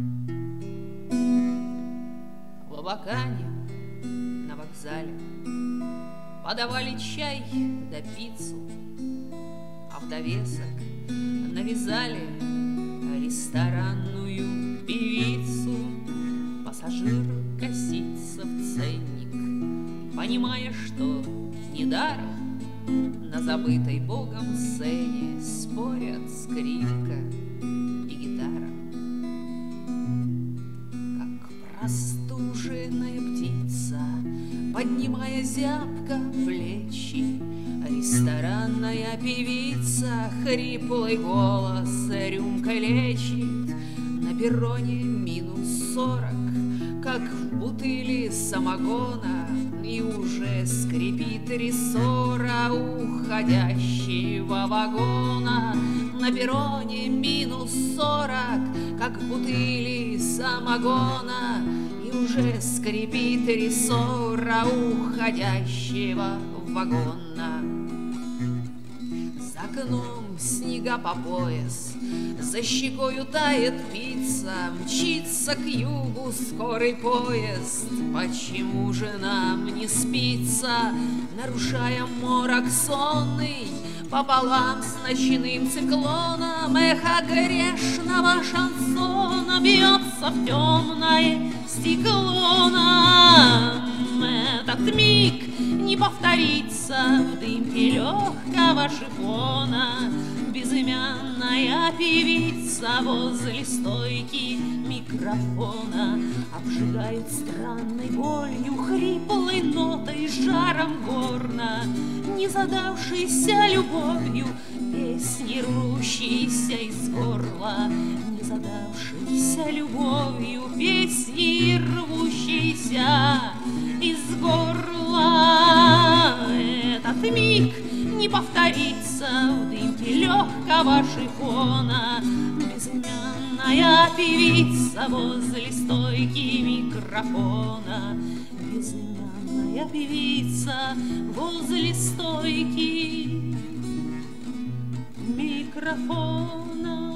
В Абакане на вокзале подавали чай да пиццу, а в довесок навязали ресторанную певицу. Пассажир косится в ценник, понимая, что недаром на забытой Богом сцене спорят скрипка и гитара. Как простуженная птица, поднимая зябко плечи, ресторанная певица хриплый голос рюмкой лечит. На перроне -40, как в бутыли самогона, и уже скрипит рессора уходящего вагона. На перроне -40, как в бутыли самогона, и уже скрипит рессора уходящего вагона. За окном снега по пояс, за щекою тает пицца, мчится к югу скорый поезд. Почему же нам не спится, нарушая морок сонный, пополам с ночным циклоном? Эхо грешного шансона бьется в темное стекло. Нам этот миг не повторится в дымке легкого шифона. Безымянная певица возле стойки микрофона обжигает странной болью, хриплой нотой, жаром горна, не задавшейся любовью, песни рвущейся из горла, не задавшейся любовью, песни рвущейся из горла. Этот миг не повторится в дымке легкого шифона. Безымянная певица возле стойки микрофона. Безымянная певица возле стойки микрофона.